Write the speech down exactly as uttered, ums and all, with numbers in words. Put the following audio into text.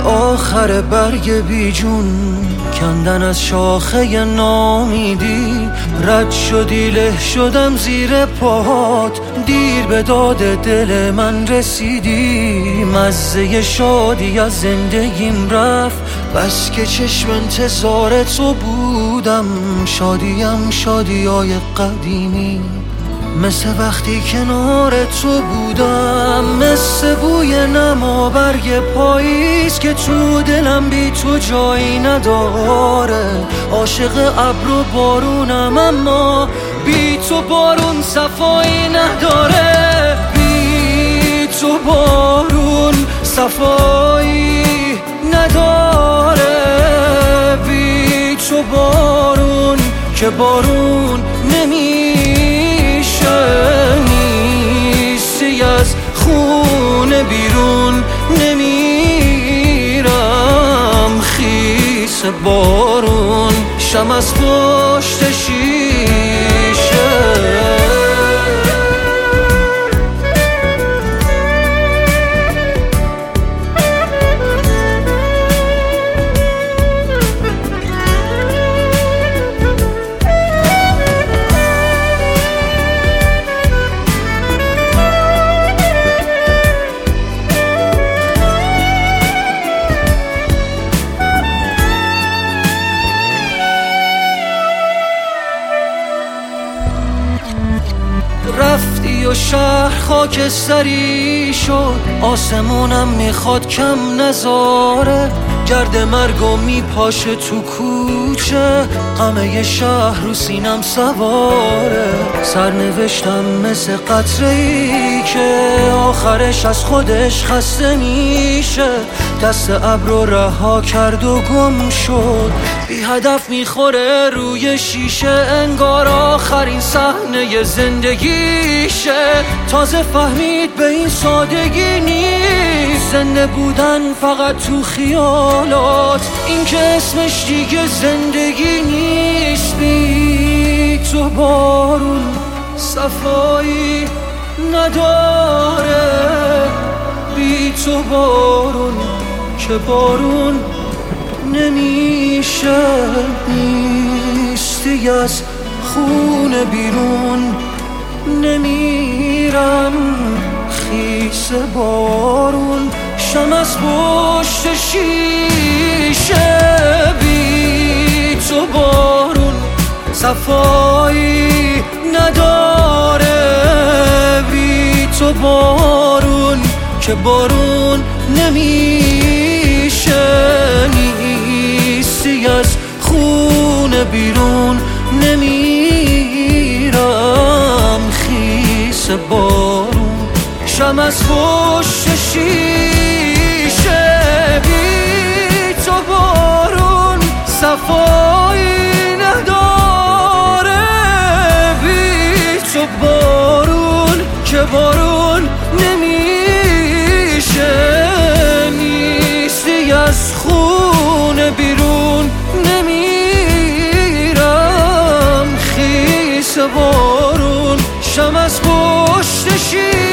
آخر برگ بیجون کندن از شاخه نامیدی، رد شدی له شدم زیر پاهات، دیر به داد دل من رسیدی. مزه شادی از زندگیم رفت، بس که چشم انتظار تو بودم. شادیم شادیای قدیمی، مثل وقتی کنار تو بودم، مثل بوی نما برگ پاییز که تو دلم بی تو جایی نداره. عاشق ابر و بارونم اما بی تو بارون صفایی نداره. بی تو بارون صفایی نداره. بی تو بارون که بارون نمیشه، نیستی از خونه بیرون نمیرم. خیس بارون شم از پشت شیشه. رفتی و شهر خاکستری شد، آسمونم میخواد کم نذاره. گرد مرگو میپاشه تو کوچه، همه شهر رو سینم سواره. سرنوشتم مثل قطره‌ای که آخرش از خودش خسته میشه. دست ابر رو رها کرد و گم شد، بی هدف میخوره روی شیشه. انگار آخرین صحنه زندگیشه. تازه فهمید به این سادگی نیست زنده بودن فقط تو خیالات، این که اسمش دیگه زندگی نیست. بی تو بارون صفایی نداره. بی تو بارون که بارون نمیشه، نیستی از خونه بیرون نمیرم. خیس بارون شم از پشت شیشه. بی تو بارون صفایی نداره. بی تو بارون که بارون نمیشه، نیستی از خونه بیرون نمیرم. خیس بارون شم از پشت شیشه. بی تو بارون صفایی نداره. بی تو بارون که بارون نمیشه، نیستی از خونه بیرون نمیرم. خیس بارون شم از پشت شیشه.